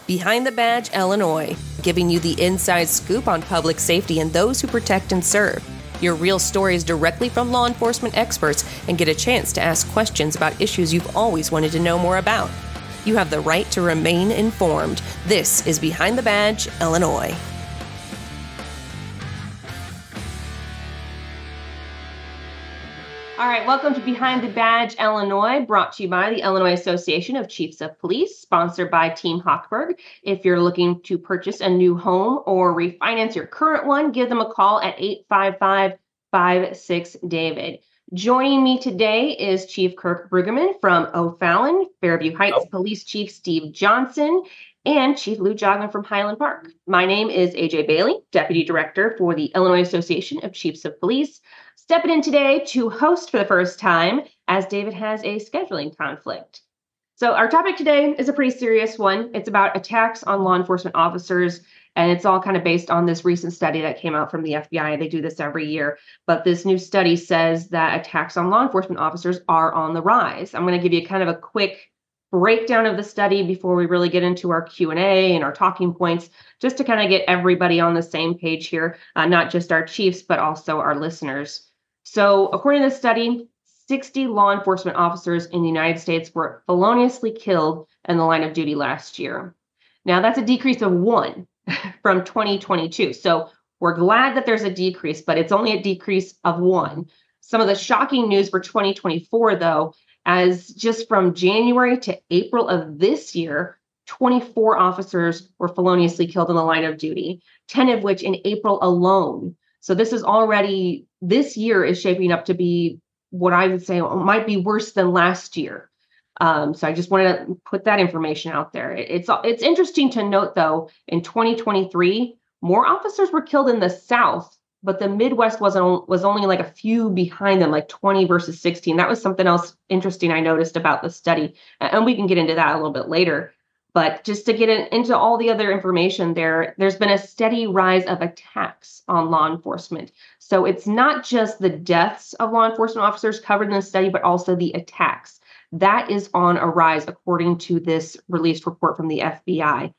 Behind the Badge, Illinois, giving you the inside scoop on public safety and those who protect and serve. Your real stories directly from law enforcement experts and get a chance to ask questions about issues you've always wanted to know more about. You have the right to remain informed. This is Behind the Badge, Illinois. All right, welcome to Behind the Badge, Illinois, brought to you by the Illinois Association of Chiefs of Police, sponsored by Team Hochberg. If you're looking to purchase a new home or refinance your current one, give them a call at 855-56-DAVID. Joining me today is Chief Kirk Brueggemann from O'Fallon, Fairview Heights Police Chief Steve Johnson, and Chief Lou Jogman from Highland Park. My name is AJ Bailey, Deputy Director for the Illinois Association of Chiefs of Police, stepping in today to host for the first time as David has a scheduling conflict. So our topic today is a pretty serious one. It's about attacks on law enforcement officers, and it's all kind of based on this recent study that came out from the FBI. They do this every year, but this new study says that attacks on law enforcement officers are on the rise. I'm going to give you kind of a quick breakdown of the study before we really get into our Q&A and our talking points, just to kind of get everybody on the same page here, not just our chiefs, but also our listeners. So according to the study, 60 law enforcement officers in the United States were feloniously killed in the line of duty last year. Now, that's a decrease of 1 from 2022. So we're glad that there's a decrease, but it's only a decrease of 1. Some of the shocking news for 2024, though, as just from January to April of this year, 24 officers were feloniously killed in the line of duty, 10 of which in April alone. So this year is shaping up to be what I would say might be worse than last year. So I just wanted to put that information out there. It's interesting to note, though, in 2023, more officers were killed in the South, but the Midwest was only like a few behind them, like 20 versus 16. That was something else interesting I noticed about the study, and we can get into that a little bit later. But just to get into all the other information there's been a steady rise of attacks on law enforcement. So it's not just the deaths of law enforcement officers covered in the study, but also the attacks. That is on a rise, according to this released report from the FBI.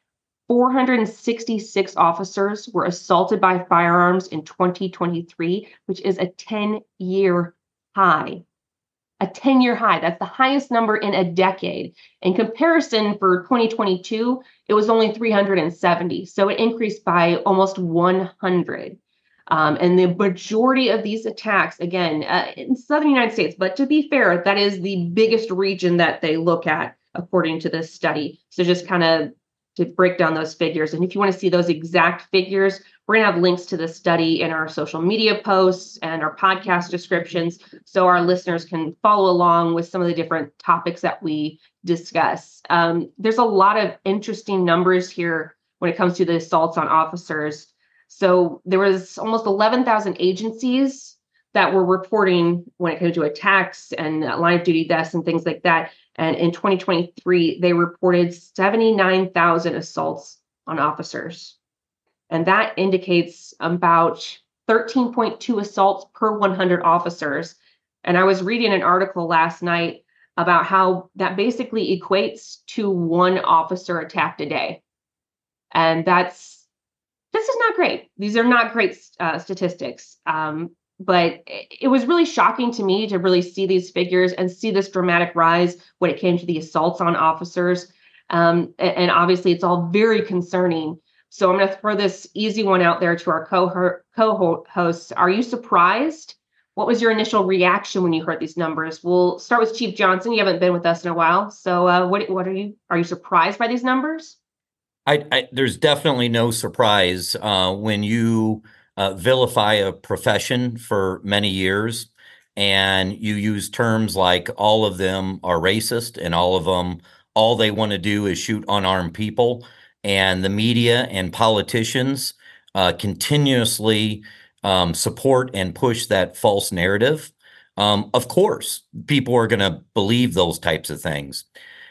466 officers were assaulted by firearms in 2023, which is a 10-year high. A 10-year high. That's the highest number in a decade. In comparison, for 2022, it was only 370. So it increased by almost 100. And the majority of these attacks, again, in southern United States, but to be fair, that is the biggest region that they look at, according to this study. So just kind of to break down those figures. And if you want to see those exact figures, we're going to have links to the study in our social media posts and our podcast descriptions, so our listeners can follow along with some of the different topics that we discuss. There's a lot of interesting numbers here when it comes to the assaults on officers. So there was almost 11,000 agencies that were reporting when it came to attacks and line of duty deaths and things like that. And in 2023, they reported 79,000 assaults on officers. And that indicates about 13.2 assaults per 100 officers. And I was reading an article last night about how that basically equates to 1 officer attacked a day. And this is not great. These are not great statistics. But it was really shocking to me to really see these figures and see this dramatic rise when it came to the assaults on officers. And obviously, it's all very concerning. So I'm going to throw this easy one out there to our co-hosts. Are you surprised? What was your initial reaction when you heard these numbers? We'll start with Chief Johnson. You haven't been with us in a while. So what are you surprised by these numbers? There's definitely no surprise when you vilify a profession for many years and you use terms like all of them are racist and all they want to do is shoot unarmed people. And the media and politicians continuously support and push that false narrative. Of course, people are going to believe those types of things.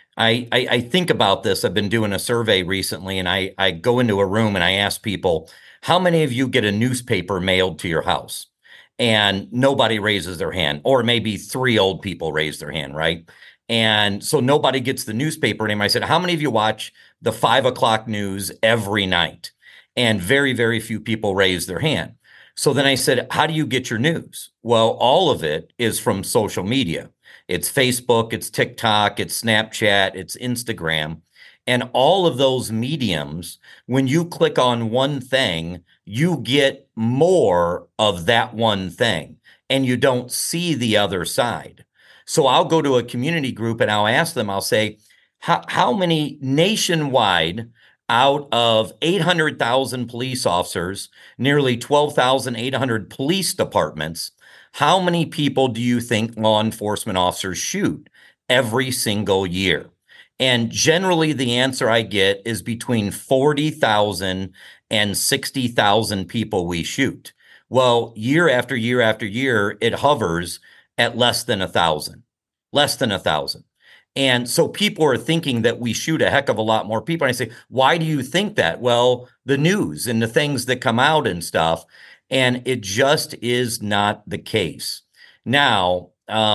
I think about this. I've been doing a survey recently, and I go into a room and I ask people, how many of you get a newspaper mailed to your house? And nobody raises their hand, or maybe 3 old people raise their hand, right? And so nobody gets the newspaper anymore. I said, how many of you watch the 5 o'clock news every night? And very, very few people raised their hand. So then I said, how do you get your news? Well, all of it is from social media. It's Facebook, it's TikTok, it's Snapchat, it's Instagram. And all of those mediums, when you click on one thing, you get more of that one thing and you don't see the other side. So I'll go to a community group and I'll ask them, I'll say, how many nationwide out of 800,000 police officers, nearly 12,800 police departments, how many people do you think law enforcement officers shoot every single year? And generally, the answer I get is between 40,000 and 60,000 people we shoot. Well, year after year after year, it hovers at less than 1,000, less than 1,000. And so people are thinking that we shoot a heck of a lot more people. And I say, why do you think that? Well, the news and the things that come out and stuff. And it just is not the case. Now,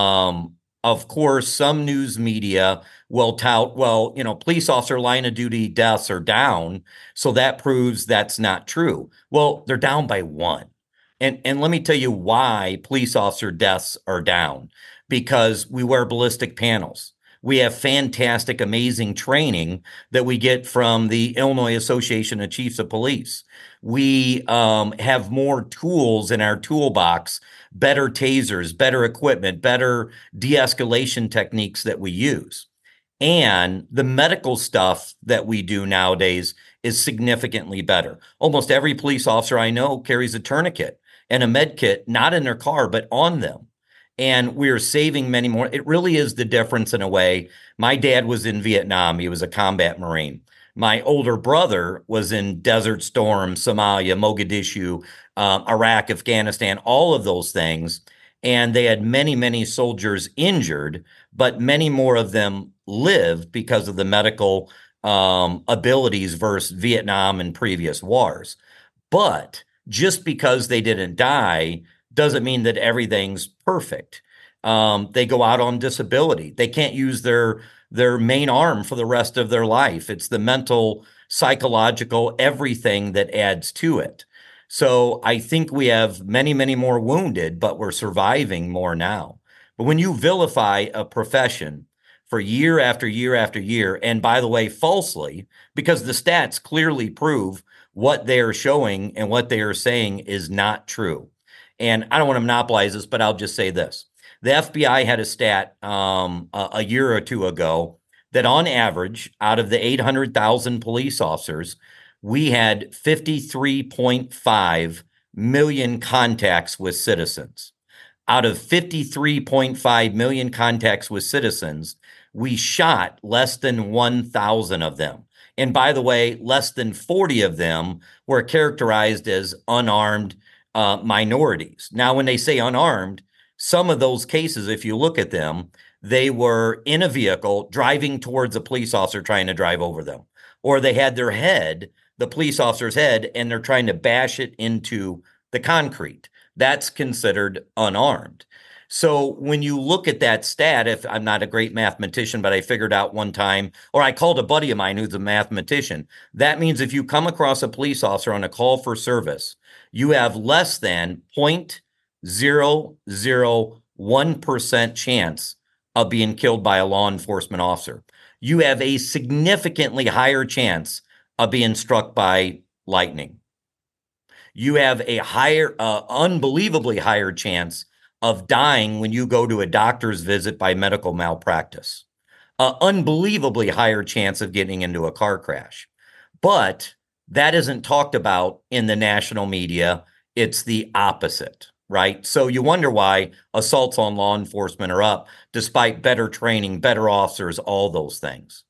of course, some news media will tout, well, police officer line of duty deaths are down. So that proves that's not true. Well, they're down by one. And let me tell you why police officer deaths are down. Because we wear ballistic panels. We have fantastic, amazing training that we get from the Illinois Association of Chiefs of Police. We have more tools in our toolbox, better tasers, better equipment, better de-escalation techniques that we use. And the medical stuff that we do nowadays is significantly better. Almost every police officer I know carries a tourniquet and a med kit, not in their car, but on them. And we're saving many more. It really is the difference in a way. My dad was in Vietnam. He was a combat Marine. My older brother was in Desert Storm, Somalia, Mogadishu, Iraq, Afghanistan, all of those things. And they had many, many soldiers injured, but many more of them lived because of the medical abilities versus Vietnam and previous wars. But just because they didn't die doesn't mean that everything's perfect. They go out on disability. They can't use their main arm for the rest of their life. It's the mental, psychological, everything that adds to it. So I think we have many, many more wounded, but we're surviving more now. But when you vilify a profession for year after year after year, and by the way, falsely, because the stats clearly prove what they are showing and what they are saying is not true. And I don't want to monopolize this, but I'll just say this. The FBI had a stat a year or two ago that on average, out of the 800,000 police officers, we had 53.5 million contacts with citizens. Out of 53.5 million contacts with citizens, we shot less than 1,000 of them. And by the way, less than 40 of them were characterized as unarmed minorities. Now, when they say unarmed, some of those cases, if you look at them, they were in a vehicle driving towards a police officer trying to drive over them, or they had their head, the police officer's head, and they're trying to bash it into the concrete. That's considered unarmed. So when you look at that stat, if I'm not a great mathematician, but I figured out one time, or I called a buddy of mine who's a mathematician, that means if you come across a police officer on a call for service, you have less than 0.001% chance of being killed by a law enforcement officer. You have a significantly higher chance of being struck by lightning. You have a higher, unbelievably higher chance of dying when you go to a doctor's visit by medical malpractice. Unbelievably higher chance of getting into a car crash. But that isn't talked about in the national media. It's the opposite, right? So you wonder why assaults on law enforcement are up, despite better training, better officers, all those things.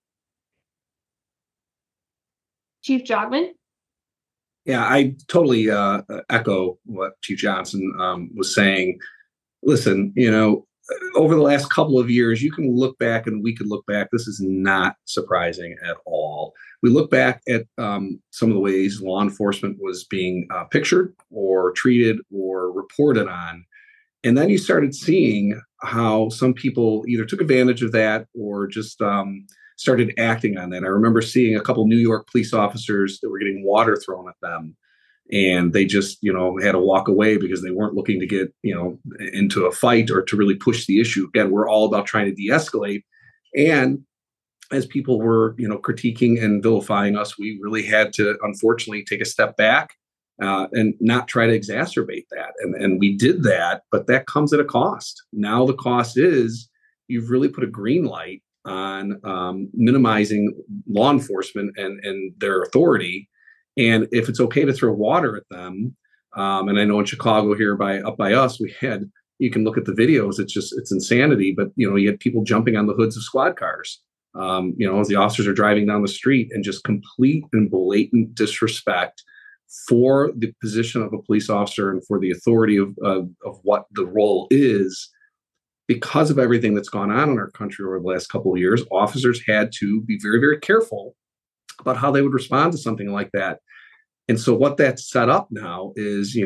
Chief Jogman? Yeah, I totally echo what Chief Johnson was saying. Listen, over the last couple of years, you can look back and we could look back. This is not surprising at all. We look back at some of the ways law enforcement was being pictured or treated or reported on. And then you started seeing how some people either took advantage of that or just started acting on that. I remember seeing a couple New York police officers that were getting water thrown at them, and they just, had to walk away because they weren't looking to get, into a fight or to really push the issue. Again, we're all about trying to de-escalate. And as people were, critiquing and vilifying us, we really had to, unfortunately, take a step back and not try to exacerbate that. And we did that, but that comes at a cost. Now the cost is you've really put a green light on minimizing law enforcement and their authority. And if it's okay to throw water at them, and I know in Chicago here up by us, you can look at the videos. It's insanity. But you had people jumping on the hoods of squad cars. As the officers are driving down the street, and just complete and blatant disrespect for the position of a police officer and for the authority of what the role is. Because of everything that's gone on in our country over the last couple of years, officers had to be very, very careful about how they would respond to something like that. And so what that's set up now is,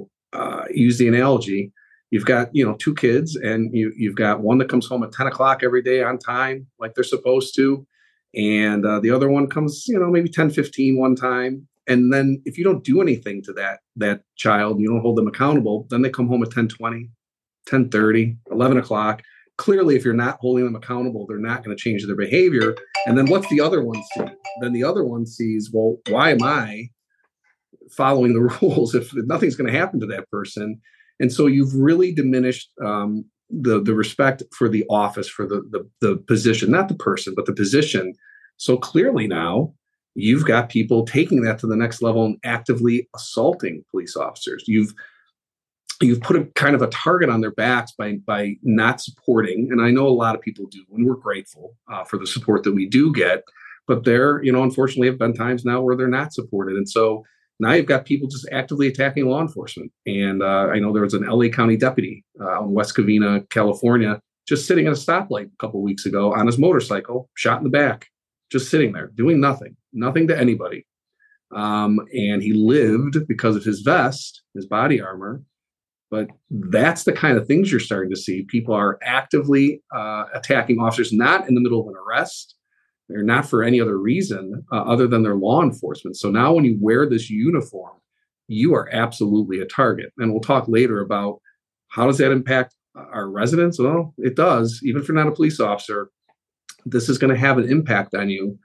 use the analogy. You've got, two kids, and you've got one that comes home at 10 o'clock every day on time, like they're supposed to. And the other one comes, maybe 10:15 one time. And then if you don't do anything to that child, you don't hold them accountable, then they come home at 10:20, 10:30, 11 o'clock. Clearly, if you're not holding them accountable, they're not going to change their behavior. And then what's the other one see? Then the other one sees, well, why am I following the rules if nothing's going to happen to that person? And so you've really diminished the respect for the office, for the position, not the person, but the position. So clearly now you've got people taking that to the next level and actively assaulting police officers. You've put a kind of a target on their backs by not supporting. And I know a lot of people do, and we're grateful for the support that we do get. But there, unfortunately, have been times now where they're not supported. And so now you've got people just actively attacking law enforcement. And I know there was an LA County deputy in West Covina, California, just sitting at a stoplight a couple of weeks ago on his motorcycle, shot in the back, just sitting there doing nothing to anybody. And he lived because of his vest, his body armor. But that's the kind of things you're starting to see. People are actively attacking officers, not in the middle of an arrest. They're not for any other reason other than their law enforcement. So now when you wear this uniform, you are absolutely a target. And we'll talk later about how does that impact our residents? Well, it does. Even if you're not a police officer, this is going to have an impact on you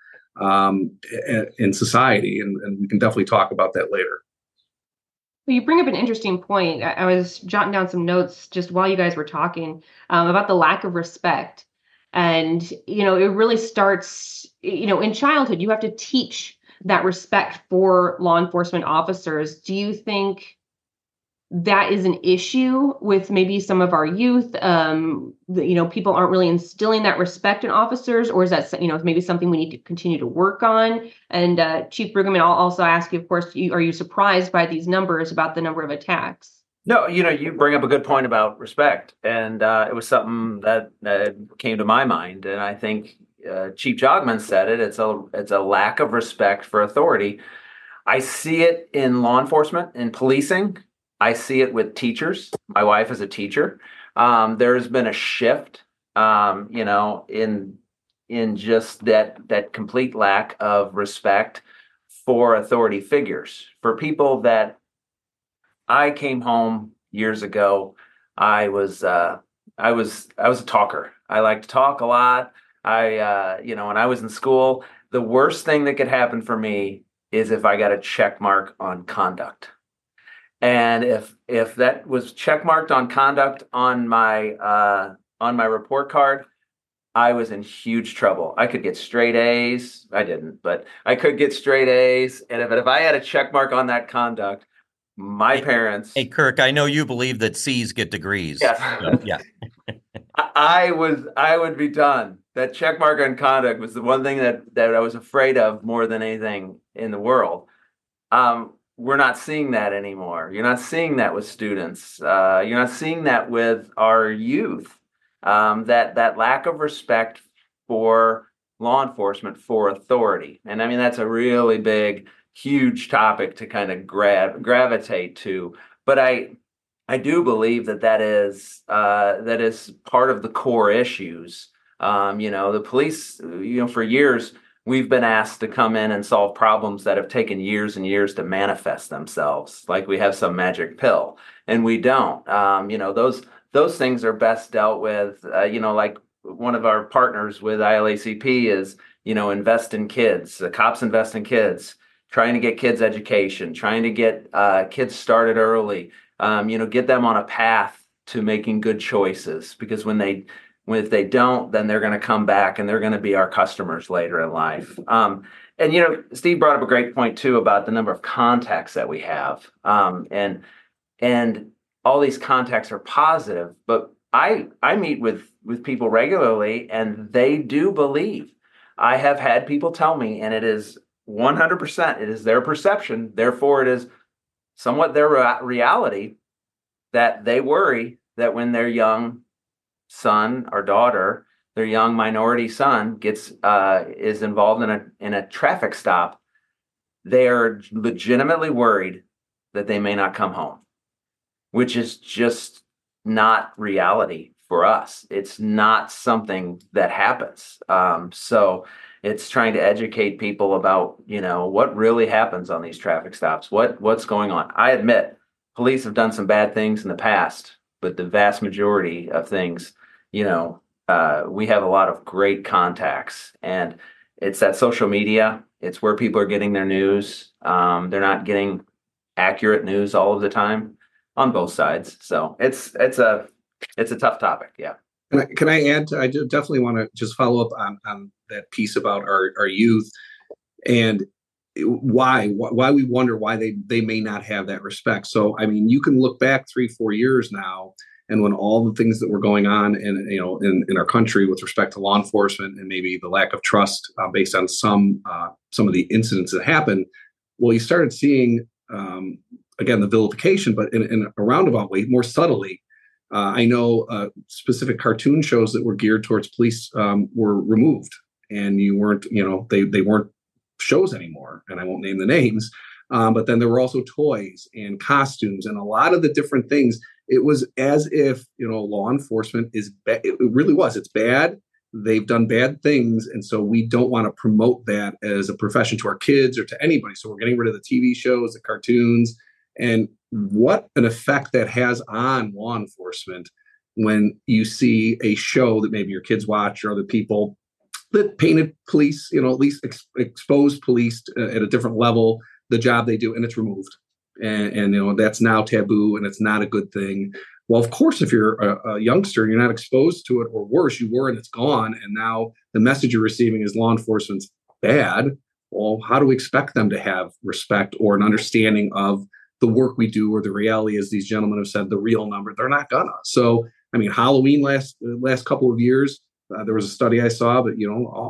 in society. And we can definitely talk about that later. Well, you bring up an interesting point. I was jotting down some notes just while you guys were talking about the lack of respect. And, it really starts, in childhood. You have to teach that respect for law enforcement officers. Do you think that is an issue with maybe some of our youth? People aren't really instilling that respect in officers, or is that, maybe something we need to continue to work on? And Chief Brueggemann, I'll also ask you, of course, are you surprised by these numbers about the number of attacks? No, you bring up a good point about respect, and it was something that came to my mind, and I think Chief Jogman said it. It's a lack of respect for authority. I see it in law enforcement, in policing. I see it with teachers. My wife is a teacher. There's been a shift, in just that complete lack of respect for authority figures, for people that. I came home years ago. I was a talker. I like to talk a lot. When I was in school, the worst thing that could happen for me is if I got a check mark on conduct. And if that was check marked on conduct on my report card, I was in huge trouble. I could get straight A's. I didn't, but I could get straight A's. And if I had a check mark on that conduct, my parents. Hey, Kirk, I know you believe that C's get degrees. Yes. So, yeah. I would be done. That check mark on conduct was the one thing that I was afraid of more than anything in the world. We're not seeing that anymore. You're not seeing that with students. You're not seeing that with our youth. That lack of respect for law enforcement, for authority. And I mean, that's a really big, huge topic to kind of gravitate to. But I do believe that is part of the core issues. The police, for years we've been asked to come in and solve problems that have taken years and years to manifest themselves, like we have some magic pill, and we don't. Those things are best dealt with. Like one of our partners with ILACP is, invest in kids. The cops invest in kids, trying to get kids education, trying to get kids started early. Get them on a path to making good choices, because if they don't, then they're going to come back and they're going to be our customers later in life. And Steve brought up a great point too about the number of contacts that we have. And all these contacts are positive, but I meet with people regularly, and they do believe. I have had people tell me, and it is 100%, it is their perception, therefore it is somewhat their reality, that they worry that when their young son or daughter, their young minority son is involved in a traffic stop, they are legitimately worried that they may not come home, which is just not reality for us. It's not something that happens. So it's trying to educate people about, what really happens on these traffic stops, what's going on. I admit police have done some bad things in the past, but the vast majority of things, we have a lot of great contacts, and it's that social media. It's where people are getting their news. They're not getting accurate news all of the time on both sides. So it's a tough topic. Yeah. Can I add? I definitely want to just follow up on that piece about our youth and why we wonder why they may not have that respect. So, I mean, you can look back 3-4 years now, and when all the things that were going on in our country with respect to law enforcement and maybe the lack of trust based on some of the incidents that happened, well, you started seeing again the vilification, but in a roundabout way, more subtly. I know specific cartoon shows that were geared towards police were removed, and you weren't, they weren't shows anymore, and I won't name the names. But then there were also toys and costumes and a lot of the different things. It was as if, law enforcement is bad. It really was. It's bad. They've done bad things. And so we don't want to promote that as a profession to our kids or to anybody. So we're getting rid of the TV shows, the cartoons, and what an effect that has on law enforcement when you see a show that maybe your kids watch or other people that painted police, at least exposed police at a different level, the job they do, and it's removed. And that's now taboo, and it's not a good thing. Well, of course, if you're a youngster and you're not exposed to it, or worse, you were and it's gone, and now the message you're receiving is law enforcement's bad. Well, how do we expect them to have respect or an understanding of the work we do, or the reality, as these gentlemen have said, the real number? They're not gonna. So, I mean, Halloween last couple of years, there was a study I saw, but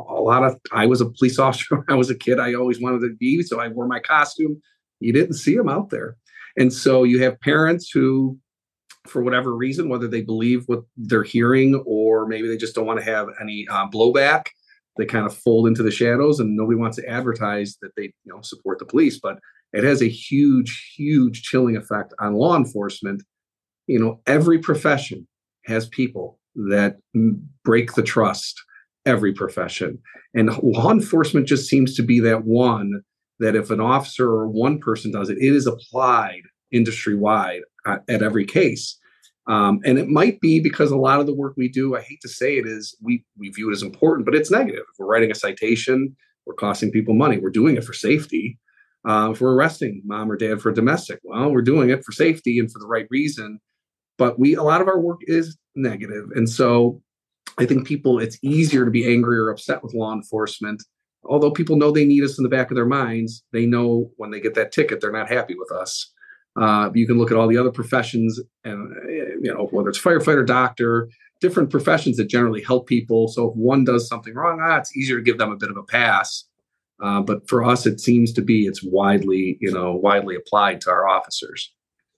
I was a police officer when I was a kid. I always wanted to be, so I wore my costume. You didn't see them out there. And so you have parents who, for whatever reason, whether they believe what they're hearing or maybe they just don't want to have any blowback, they kind of fold into the shadows, and nobody wants to advertise that they support the police. But it has a huge, huge chilling effect on law enforcement. Every profession has people that break the trust, every profession. And law enforcement just seems to be that one that if an officer or one person does it, it is applied industry-wide at every case. And it might be because a lot of the work we do, I hate to say it, is we view it as important, but it's negative. If we're writing a citation, we're costing people money. We're doing it for safety. If we're arresting mom or dad for domestic, well, we're doing it for safety and for the right reason. But a lot of our work is negative. And so I think it's easier to be angry or upset with law enforcement. Although people know they need us in the back of their minds, they know when they get that ticket, they're not happy with us. You can look at all the other professions, and whether it's firefighter, doctor, different professions that generally help people. So if one does something wrong, it's easier to give them a bit of a pass. But for us, it seems to be it's widely applied to our officers.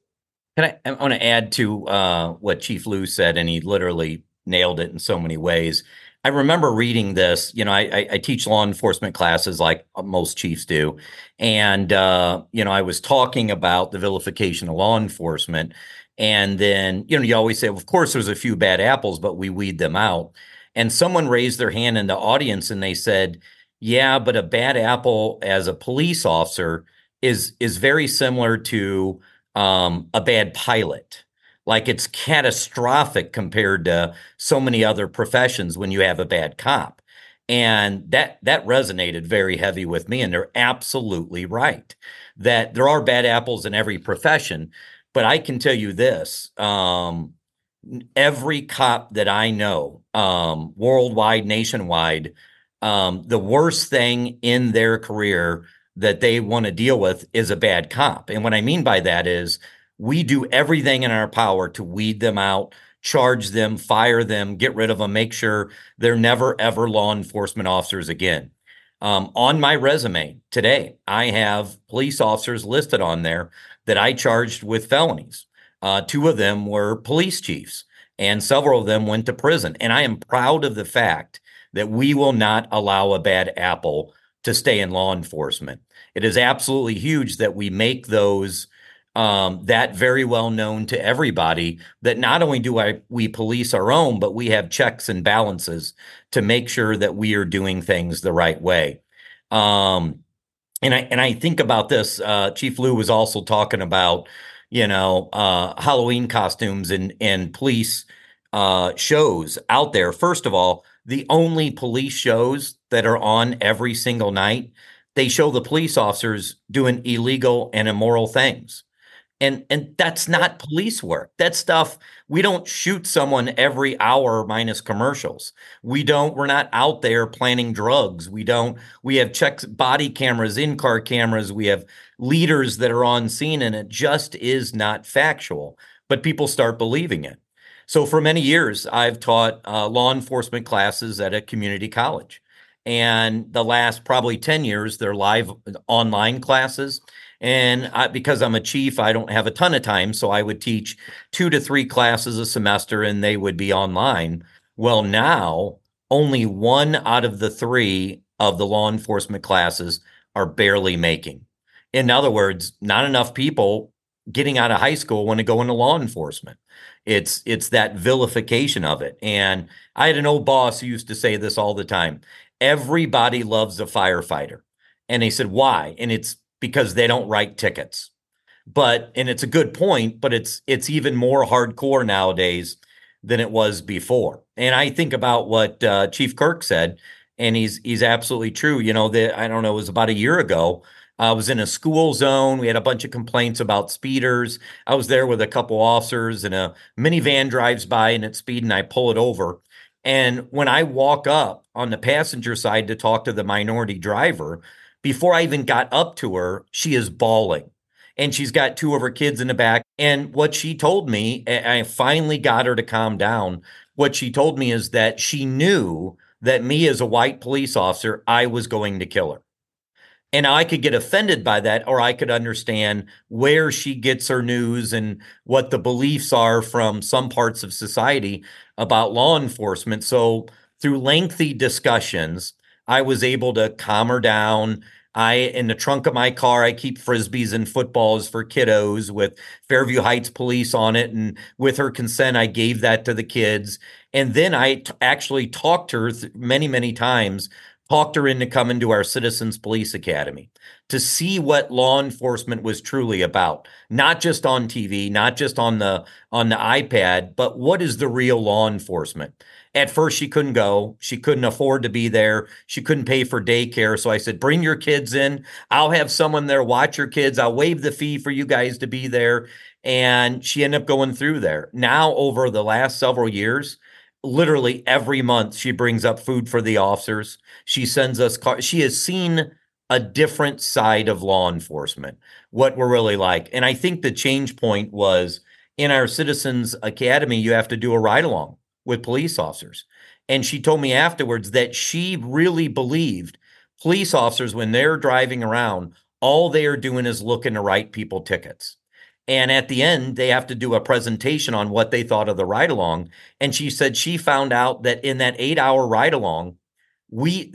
I want to add to what Chief Lou said, and he literally nailed it in so many ways. I remember reading this. I teach law enforcement classes like most chiefs do. And, I was talking about the vilification of law enforcement. And then, you always say, well, of course, there's a few bad apples, but we weed them out. And someone raised their hand in the audience and they said, yeah, but a bad apple as a police officer is very similar to a bad pilot. Like it's catastrophic compared to so many other professions when you have a bad cop. And that resonated very heavy with me. And they're absolutely right that there are bad apples in every profession. But I can tell you this, every cop that I know, worldwide, nationwide, the worst thing in their career that they want to deal with is a bad cop. And what I mean by that is we do everything in our power to weed them out, charge them, fire them, get rid of them, make sure they're never, ever law enforcement officers again. On my resume today, I have police officers listed on there that I charged with felonies. Two of them were police chiefs, and several of them went to prison. And I am proud of the fact that we will not allow a bad apple to stay in law enforcement. It is absolutely huge that we make those that very well known to everybody, that not only do we police our own, but we have checks and balances to make sure that we are doing things the right way. And I think about this. Chief Lou was also talking about, Halloween costumes and police shows out there. First of all, the only police shows that are on every single night, they show the police officers doing illegal and immoral things. And that's not police work. That stuff, we don't shoot someone every hour minus commercials. We're not out there planning drugs. We have checks, body cameras, in-car cameras. We have leaders that are on scene, and it just is not factual, but people start believing it. So for many years, I've taught law enforcement classes at a community college. And the last probably 10 years, they're live online classes. And because I'm a chief, I don't have a ton of time. So I would teach 2 to 3 classes a semester and they would be online. Well, now only 1 out of the 3 of the law enforcement classes are barely making. In other words, not enough people getting out of high school want to go into law enforcement. It's that vilification of it. And I had an old boss who used to say this all the time. Everybody loves a firefighter. And they said, why? And it's because they don't write tickets. And it's a good point, but it's even more hardcore nowadays than it was before. And I think about what Chief Kirk said, and he's absolutely true. I don't know, it was about a year ago. I was in a school zone. We had a bunch of complaints about speeders. I was there with a couple officers, and a minivan drives by and it's speeding. I pull it over. And when I walk up on the passenger side to talk to the minority driver, before I even got up to her, she is bawling. And she's got 2 of her kids in the back. And what she told me, I finally got her to calm down. What she told me is that she knew that me as a white police officer, I was going to kill her. And I could get offended by that, or I could understand where she gets her news and what the beliefs are from some parts of society about law enforcement. So through lengthy discussions, I was able to calm her down. In the trunk of my car, I keep Frisbees and footballs for kiddos with Fairview Heights Police on it. And with her consent, I gave that to the kids. And then I actually talked to her many, many times, talked her into coming to our Citizens Police Academy to see what law enforcement was truly about, not just on TV, not just on the iPad, but what is the real law enforcement? At first, she couldn't go. She couldn't afford to be there. She couldn't pay for daycare. So I said, bring your kids in. I'll have someone there, watch your kids. I'll waive the fee for you guys to be there. And she ended up going through there. Now, over the last several years, literally every month, she brings up food for the officers. She sends us cars. She has seen a different side of law enforcement, what we're really like. And I think the change point was in our Citizens Academy, you have to do a ride along with police officers. And she told me afterwards that she really believed police officers, when they're driving around, all they are doing is looking to write people tickets. And at the end, they have to do a presentation on what they thought of the ride along. And she said she found out that in that 8-hour ride along,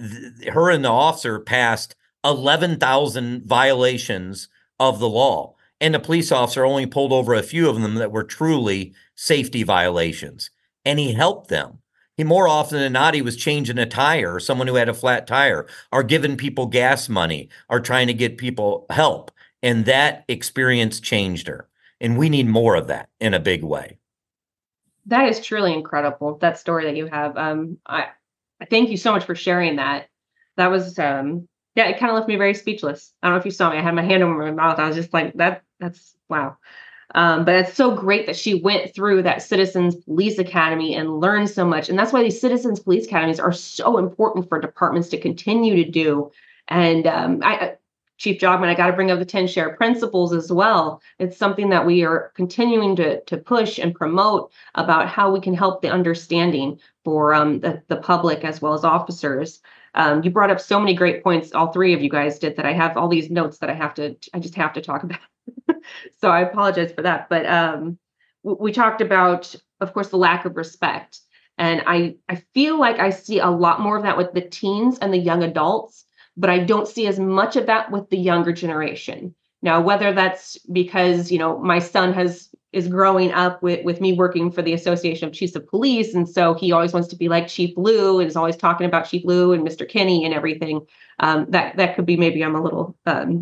her and the officer passed 11,000 violations of the law. And the police officer only pulled over a few of them that were truly safety violations. And he helped them. He more often than not, he was changing a tire, or someone who had a flat tire, or giving people gas money, or trying to get people help. And that experience changed her. And we need more of that in a big way. That is truly incredible, that story that you have. I thank you so much for sharing that. That was, yeah, it kind of left me very speechless. I don't know if you saw me. I had my hand over my mouth. I was just like, that's wow. But it's so great that she went through that Citizens Police Academy and learned so much. And that's why these Citizens Police Academies are so important for departments to continue to do. And Chief Jogman, I got to bring up the 10 share principles as well. It's something that we are continuing to push and promote about how we can help the understanding for the public as well as officers. You brought up so many great points. All three of you guys did, that I have all these notes that I just have to talk about. So I apologize for that. But we talked about, of course, the lack of respect. And I feel like I see a lot more of that with the teens and the young adults, but I don't see as much of that with the younger generation. Now, whether that's because, my son is growing up with me working for the Association of Chiefs of Police. And so he always wants to be like Chief Lou and is always talking about Chief Lou and Mr. Kinney and everything. That could be, maybe I'm a little,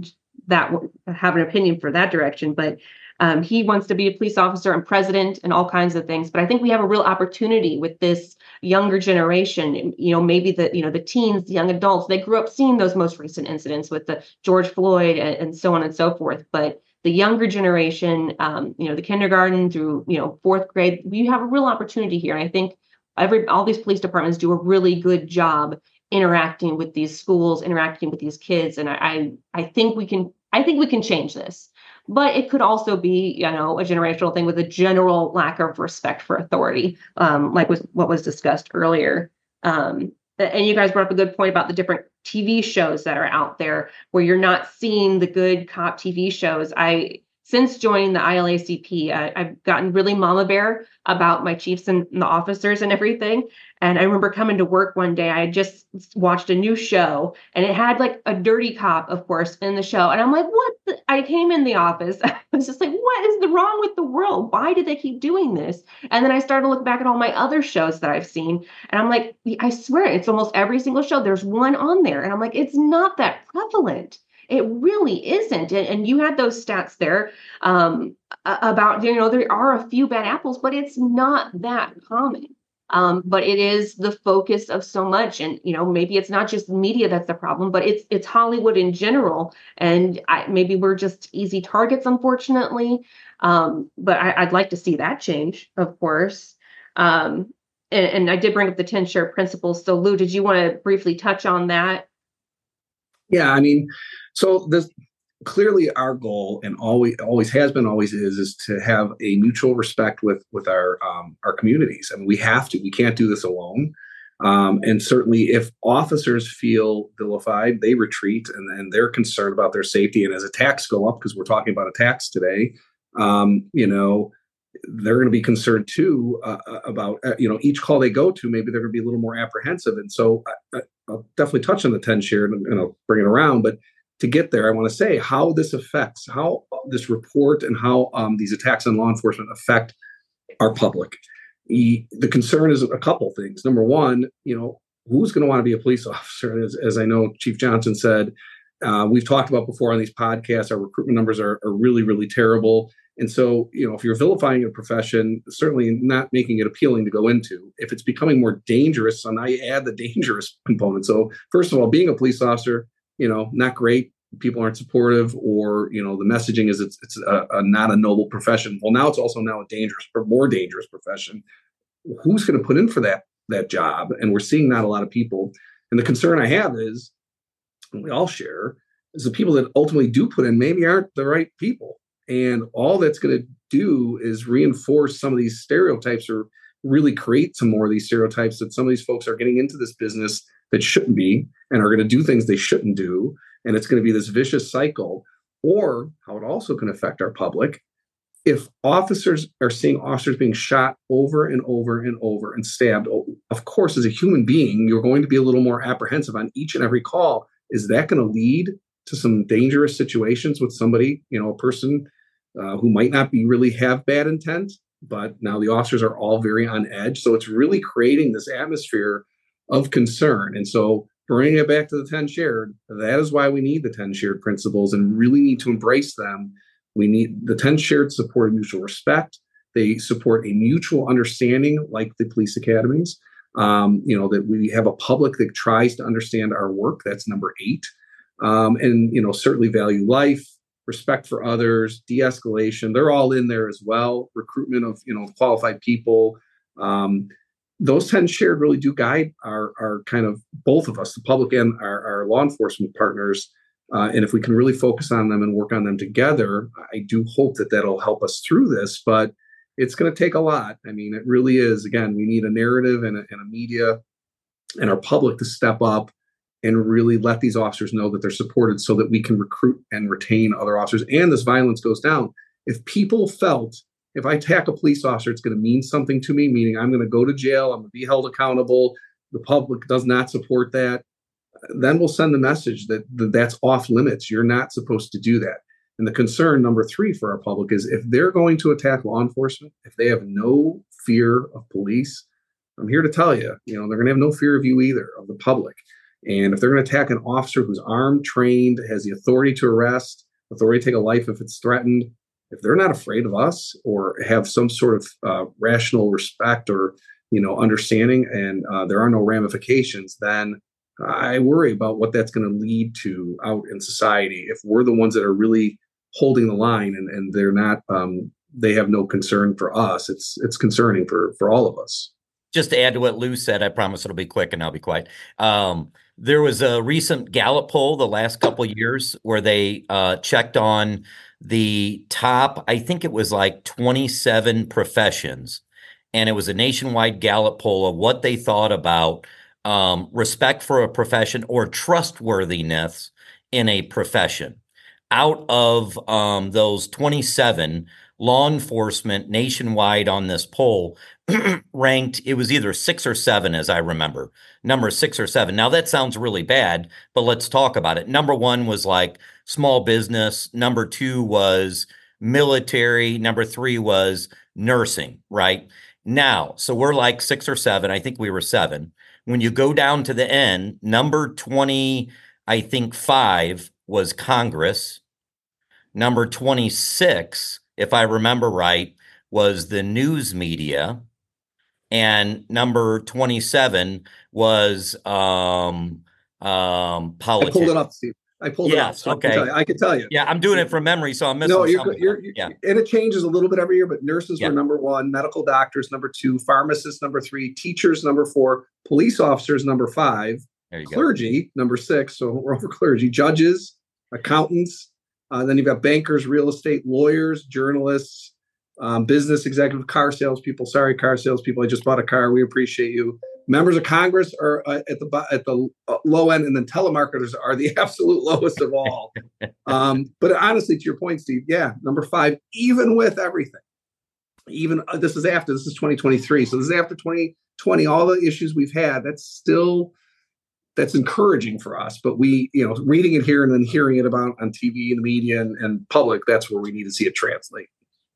have an opinion for that direction, but he wants to be a police officer and president and all kinds of things. But I think we have a real opportunity with this younger generation, maybe the teens, the young adults, they grew up seeing those most recent incidents with the George Floyd and so on and so forth. But the younger generation, the kindergarten through, fourth grade, we have a real opportunity here. And I think all these police departments do a really good job interacting with these schools, interacting with these kids. And I think we can change this. But it could also be, a generational thing with a general lack of respect for authority, like what was discussed earlier. And you guys brought up a good point about the different TV shows that are out there where you're not seeing the good cop TV shows. Since joining the ILACP, I've gotten really mama bear about my chiefs and the officers and everything. And I remember coming to work one day, I just watched a new show and it had like a dirty cop, of course, in the show. And I'm like, I came in the office. I was just like, what is wrong with the world? Why do they keep doing this? And then I started to look back at all my other shows that I've seen. And I'm like, I swear it's almost every single show. There's one on there. And I'm like, it's not that prevalent. It really isn't. And you had those stats there about, there are a few bad apples, but it's not that common. But it is the focus of so much. And, maybe it's not just media that's the problem, but it's Hollywood in general. And maybe we're just easy targets, unfortunately. But I'd like to see that change, of course. And I did bring up the 10 share principles. So Lou, did you want to briefly touch on that? Yeah, so this clearly our goal, and always has been, always is to have a mutual respect with our communities. We can't do this alone. And certainly if officers feel vilified, they retreat and they're concerned about their safety. And as attacks go up, because we're talking about attacks today, they're going to be concerned too about, each call they go to, maybe they're going to be a little more apprehensive. And so I'll definitely touch on the 10 share and I'll bring it around. But to get there, I want to say how this report and how these attacks on law enforcement affect our public. The concern is a couple things. Number one, who's going to want to be a police officer? As I know Chief Johnson said, we've talked about before on these podcasts, our recruitment numbers are really, really terrible. And so, if you're vilifying a profession, certainly not making it appealing to go into. If it's becoming more dangerous, so now you add the dangerous component. So first of all, being a police officer, not great. People aren't supportive, or, the messaging is it's not a noble profession. Well, now it's also a more dangerous profession. Who's going to put in for that job? And we're seeing not a lot of people. And the concern I have is, and we all share, is the people that ultimately do put in maybe aren't the right people. And all that's going to do is reinforce some of these stereotypes, or really create some more of these stereotypes that some of these folks are getting into this business that shouldn't be, and are going to do things they shouldn't do. And it's going to be this vicious cycle. Or how it also can affect our public. If officers are seeing officers being shot over and over and over and stabbed, of course, as a human being, you're going to be a little more apprehensive on each and every call. Is that going to lead to some dangerous situations with somebody, a person who might not be really have bad intent, but now the officers are all very on edge. So it's really creating this atmosphere of concern. And so bringing it back to the 10 shared, that is why we need the 10 shared principles and really need to embrace them. We need the 10 shared support mutual respect. They support a mutual understanding like the police academies. That we have a public that tries to understand our work. That's number 8. And certainly value life, respect for others, de-escalation. They're all in there as well. Recruitment of qualified people. Those 10 shared really do guide our kind of both of us, the public and our law enforcement partners. And if we can really focus on them and work on them together, I do hope that that'll help us through this. But it's going to take a lot. I mean, it really is. Again, we need a narrative and a media and our public to step up and really let these officers know that they're supported so that we can recruit and retain other officers and this violence goes down. If people felt, if I attack a police officer, it's going to mean something to me, meaning I'm going to go to jail, I'm going to be held accountable, the public does not support that, then we'll send the message that that's off limits. You're not supposed to do that. And the concern number 3 for our public is if they're going to attack law enforcement, if they have no fear of police, I'm here to tell you, they're going to have no fear of you either, of the public. And if they're going to attack an officer who's armed, trained, has the authority to arrest, authority to take a life if it's threatened, if they're not afraid of us or have some sort of rational respect or, understanding and there are no ramifications, then I worry about what that's going to lead to out in society if we're the ones that are really holding the line and they're not, they have no concern for us. It's concerning for all of us. Just to add to what Lou said, I promise it'll be quick and I'll be quiet. There was a recent Gallup poll the last couple of years where they checked on the top, I think it was like 27 professions. And it was a nationwide Gallup poll of what they thought about respect for a profession or trustworthiness in a profession. Out of those 27, law enforcement nationwide on this poll ranked, it was either 6 or 7, as I remember, number 6 or 7. Now that sounds really bad, but let's talk about it. Number 1 was like small business. Number 2 was military. Number 3 was nursing, right? Now, so we're like 6 or 7. I think we were 7. When you go down to the end, number 20, I think 5 was Congress. Number 26, if I remember right, was the news media. And number 27 was politics. I pulled it up, Steve. I pulled it up. So okay. I can tell you. Yeah, I'm doing it from memory, so I'm missing something. And it changes a little bit every year, but nurses were number 1, medical doctors number 2, pharmacists number 3, teachers number 4, police officers number 5, clergy number 6. So we're over clergy, judges, accountants. Then you've got bankers, real estate, lawyers, journalists, business executive, car salespeople. Sorry, car salespeople. I just bought a car. We appreciate you. Members of Congress are at the low end, and then telemarketers are the absolute lowest of all. But honestly, to your point, Steve, number 5, even with everything, this is 2023. So this is after 2020, all the issues we've had, that's encouraging for us. But we, reading it here and then hearing it about on TV and the media and public, that's where we need to see it translate.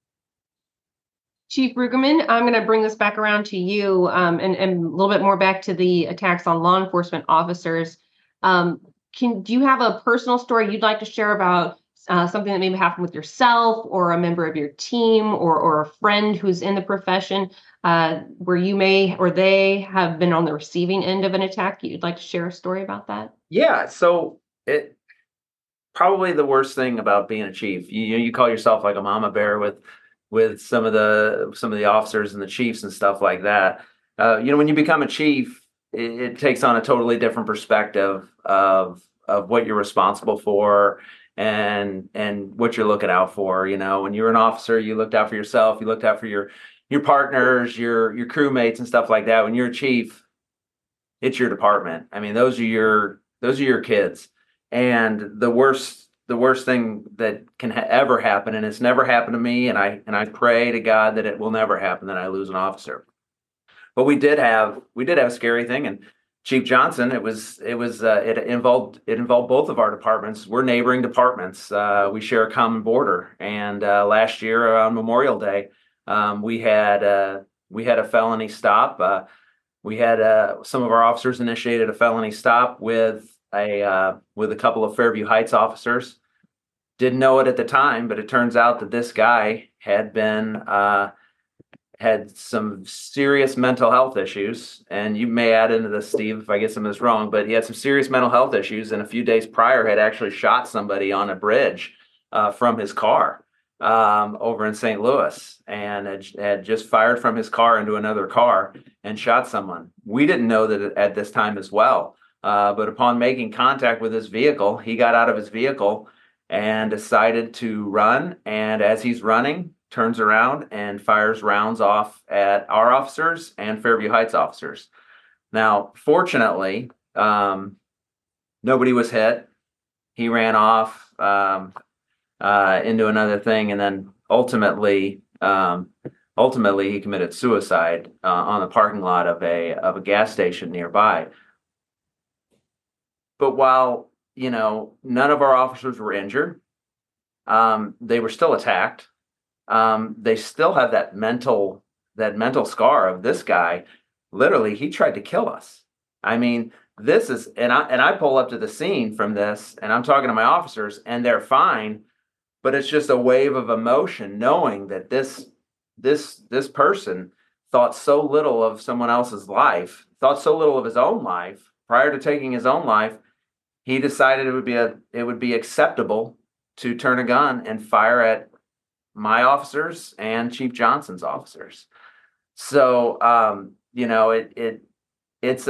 Chief Brueggemann, I'm going to bring this back around to you and a little bit more back to the attacks on law enforcement officers. Do you have a personal story you'd like to share about something that maybe happened with yourself or a member of your team or a friend who's in the profession where you may or they have been on the receiving end of an attack? You'd like to share a story about that? Yeah. So it probably the worst thing about being a chief, you call yourself like a mama bear with some of the officers and the chiefs and stuff like that. When you become a chief, it takes on a totally different perspective of what you're responsible for and what you're looking out for. When you were an officer, you looked out for yourself, you looked out for your partners, your crewmates and stuff like that. When you're a chief, it's your department. I mean, those are your kids. And the worst thing that can ever happen, and it's never happened to me, and I pray to God that it will never happen that I lose an officer. But we did have a scary thing, and Chief Johnson, it involved both of our departments. We're neighboring departments. We share a common border, and last year on Memorial Day, we had a felony stop. We had some of our officers initiated a felony stop with a couple of Fairview Heights officers. Didn't know it at the time, but it turns out that this guy had some serious mental health issues. And you may add into this, Steve, if I get some of this wrong, but he had some serious mental health issues, and a few days prior had actually shot somebody on a bridge from his car over in St. Louis, and had just fired from his car into another car and shot someone. We didn't know that at this time as well, but upon making contact with his vehicle, he got out of his vehicle and decided to run, and as he's running, turns around and fires rounds off at our officers and Fairview Heights officers. Now, fortunately, nobody was hit. He ran off into another thing, and then ultimately he committed suicide on the parking lot of a gas station nearby. But while none of our officers were injured, they were still attacked. They still have that mental scar of this guy. Literally, he tried to kill us. I mean, this is, and I pull up to the scene from this, and I'm talking to my officers, and they're fine, but it's just a wave of emotion knowing that this person thought so little of someone else's life, thought so little of his own life. Prior to taking his own life, he decided it would be acceptable to turn a gun and fire at my officers and Chief Johnson's officers. So, it's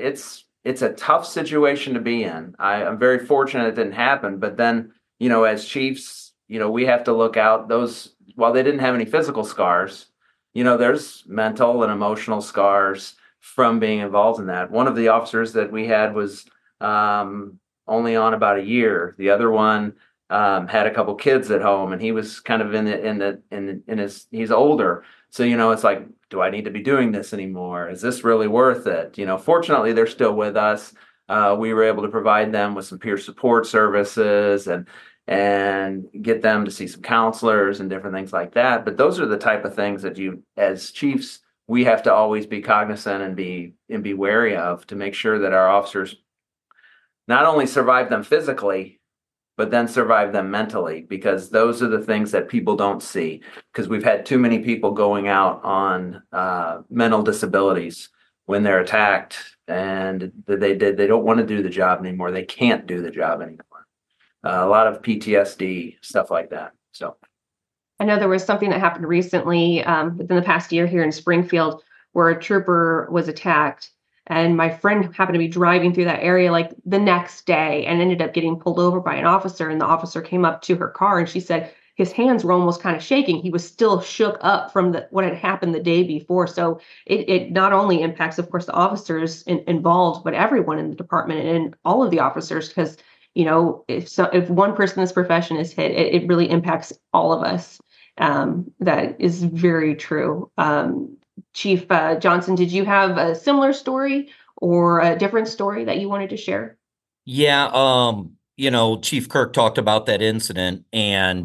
a tough situation to be in. I'm very fortunate it didn't happen, but then, as chiefs, we have to look out those, while they didn't have any physical scars, there's mental and emotional scars from being involved in that. One of the officers that we had was only on about a year. The other one had a couple kids at home, and he was kind of he's older. So, it's like, do I need to be doing this anymore? Is this really worth it? Fortunately, they're still with us. We were able to provide them with some peer support services and get them to see some counselors and different things like that. But those are the type of things that as chiefs, we have to always be cognizant and be wary of, to make sure that our officers not only survive them physically, but then survive them mentally, because those are the things that people don't see, because we've had too many people going out on mental disabilities when they're attacked, and they don't want to do the job anymore. They can't do the job anymore. A lot of PTSD, stuff like that. So I know there was something that happened recently within the past year here in Springfield where a trooper was attacked. And my friend happened to be driving through that area like the next day and ended up getting pulled over by an officer. And the officer came up to her car and she said his hands were almost kind of shaking. He was still shook up from what had happened the day before. So it not only impacts, of course, the officers involved, but everyone in the department and all of the officers, because, if one person in this profession is hit, it really impacts all of us. That is very true. Chief Johnson, did you have a similar story or a different story that you wanted to share? Yeah, Chief Kirk talked about that incident, and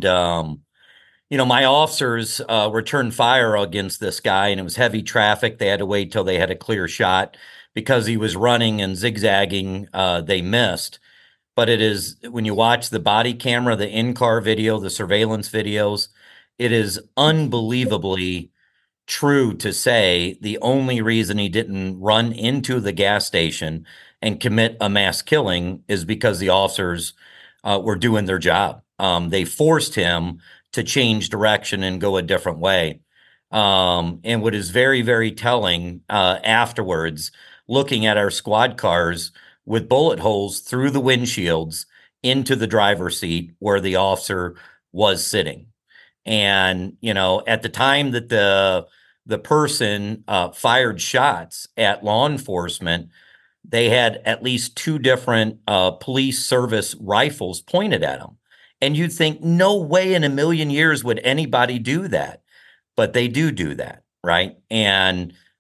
my officers returned fire against this guy, and it was heavy traffic. They had to wait till they had a clear shot because he was running and zigzagging. They missed. But it is, when you watch the body camera, the in-car video, the surveillance videos, it is unbelievably true to say the only reason he didn't run into the gas station and commit a mass killing is because the officers were doing their job. They forced him to change direction and go a different way. And what is very, very telling afterwards, looking at our squad cars with bullet holes through the windshields into the driver's seat where the officer was sitting. And, at the time that the person fired shots at law enforcement, they had at least two different police service rifles pointed at them. And you'd think, no way in a million years would anybody do that. But they do that, right? And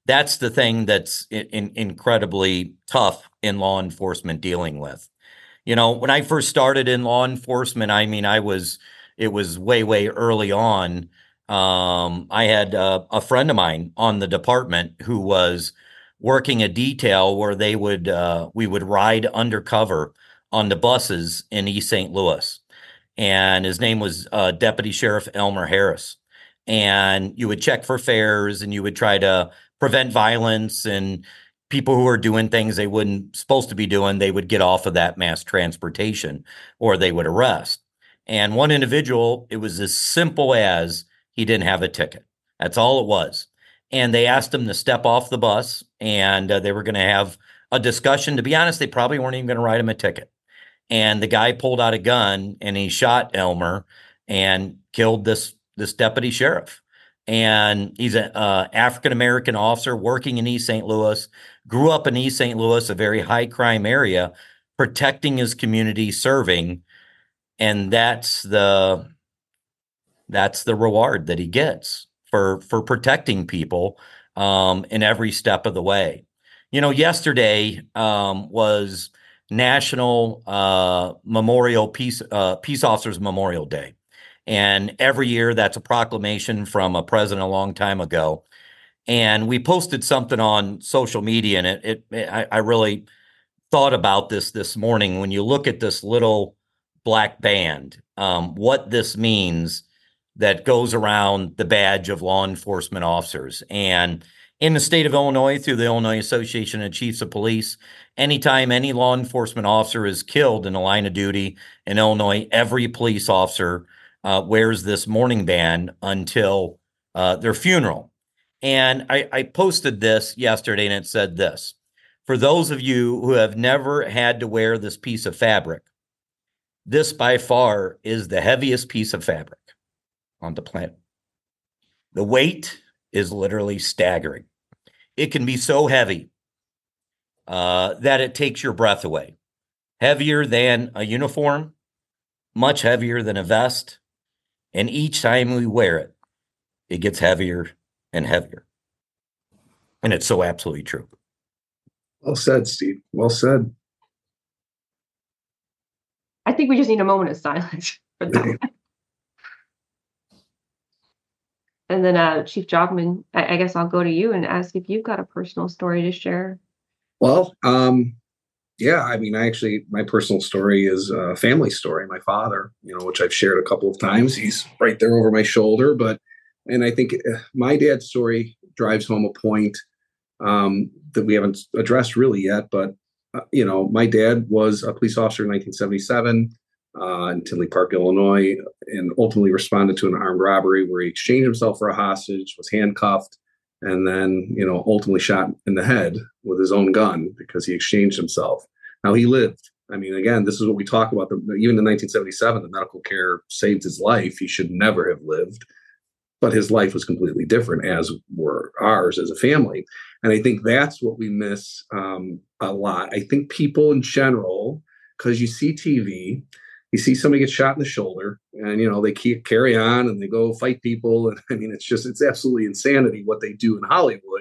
That's the thing that's incredibly tough in law enforcement dealing with. When I first started in law enforcement, I mean, it was way, way early on. I had a friend of mine on the department who was working a detail where we would ride undercover on the buses in East St. Louis. And his name was Deputy Sheriff Elmer Harris. And you would check for fares and you would try to prevent violence, and people who were doing things they wouldn't supposed to be doing, they would get off of that mass transportation or they would arrest. And one individual, it was as simple as he didn't have a ticket. That's all it was. And they asked him to step off the bus, and they were going to have a discussion. To be honest, they probably weren't even going to write him a ticket. And the guy pulled out a gun and he shot Elmer and killed this deputy sheriff. And he's an African-American officer working in East St. Louis, grew up in East St. Louis, a very high crime area, protecting his community, serving. And that's the reward that he gets for protecting people in every step of the way. Yesterday was National Peace Officers Memorial Day. And every year that's a proclamation from a president a long time ago. And we posted something on social media, and I really thought about this morning. When you look at this little black band, what this means that goes around the badge of law enforcement officers. And in the state of Illinois, through the Illinois Association of Chiefs of Police, anytime any law enforcement officer is killed in the line of duty in Illinois, every police officer wears this mourning band until their funeral. And I posted this yesterday, and it said this: for those of you who have never had to wear this piece of fabric, this by far is the heaviest piece of fabric on the planet. The weight is literally staggering. It can be so heavy that it takes your breath away. Heavier than a uniform, much heavier than a vest. And each time we wear it, it gets heavier and heavier. And it's so absolutely true. Well said, Steve. Well said. I think we just need a moment of silence for that. And then Chief Jogman, I guess I'll go to you and ask if you've got a personal story to share. Well, yeah, I mean, my personal story is a family story. My father, which I've shared a couple of times, he's right there over my shoulder. And I think my dad's story drives home a point that we haven't addressed really yet. But, my dad was a police officer in 1977 in Tinley Park, Illinois, and ultimately responded to an armed robbery where he exchanged himself for a hostage, was handcuffed, and then, ultimately shot in the head with his own gun because he exchanged himself. Now, he lived. I mean, again, this is what we talk about. Even in 1977, the medical care saved his life. He should never have lived. But his life was completely different, as were ours as a family. And I think that's what we miss a lot. I think people in general, because you see TV, you see somebody get shot in the shoulder and, they carry on and they go fight people. And I mean, it's absolutely insanity what they do in Hollywood.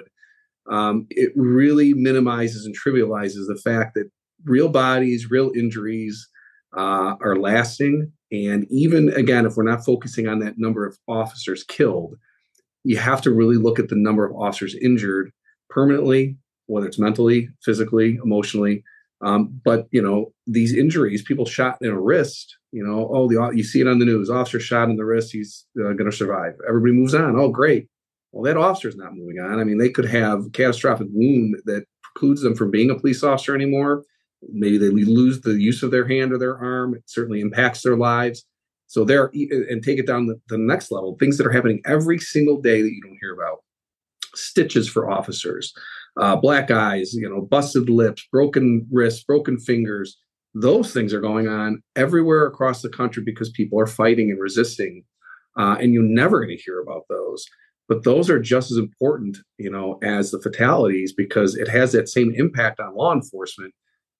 It really minimizes and trivializes the fact that real bodies, real injuries are lasting. And even, again, if we're not focusing on that number of officers killed, you have to really look at the number of officers injured permanently, whether it's mentally, physically, emotionally. But, these injuries, people shot in a wrist, you see it on the news, officer shot in the wrist, he's going to survive. Everybody moves on. Oh, great. Well, that officer's not moving on. I mean, they could have a catastrophic wound that precludes them from being a police officer anymore. Maybe they lose the use of their hand or their arm. It certainly impacts their lives. So and take it down to the next level, things that are happening every single day that you don't hear about. Stitches for officers, black eyes, busted lips, broken wrists, broken fingers. Those things are going on everywhere across the country because people are fighting and resisting. And you're never going to hear about those. But those are just as important, as the fatalities, because it has that same impact on law enforcement.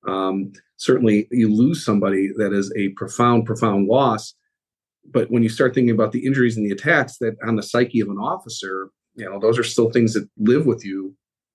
Certainly, you lose somebody that is a profound, profound loss. But when you start thinking about the injuries and the attacks that on the psyche of an officer, those are still things that live with you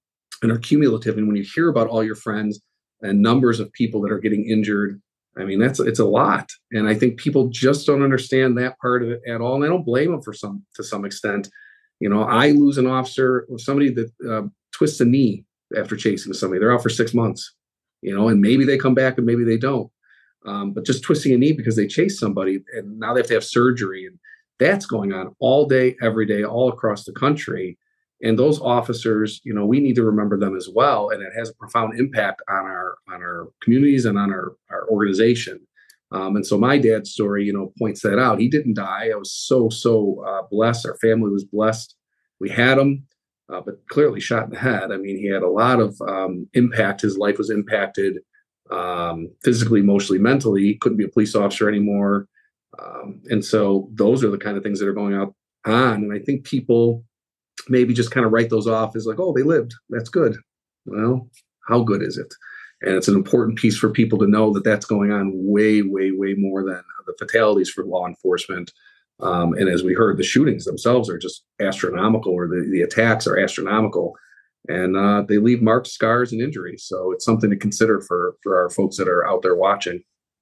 and are cumulative. And when you hear about all your friends and numbers of people that are getting injured, I mean, it's a lot. And I think people just don't understand that part of it at all. And I don't blame them to some extent. I lose an officer, somebody that twists a knee after chasing somebody. They're out for 6 months, and maybe they come back and maybe they don't. But just twisting a knee because they chased somebody and now they have to have surgery. And that's going on all day, every day, all across the country. And those officers, we need to remember them as well. And it has a profound impact on our communities and on our organization. And so my dad's story, points that out. He didn't die. I was so blessed. Our family was blessed. We had him, but clearly shot in the head. I mean, he had a lot of impact. His life was impacted physically, emotionally, mentally. He couldn't be a police officer anymore. And so those are the kind of things that are going on. And I think people maybe just kind of write those off as like, oh, they lived. That's good. Well, how good is it? And it's an important piece for people to know that that's going on way, way, way more than the fatalities for law enforcement. And as we heard, the shootings themselves are just astronomical, or the attacks are astronomical. And they leave marks, scars, and injuries. So it's something to consider for our folks that are out there watching.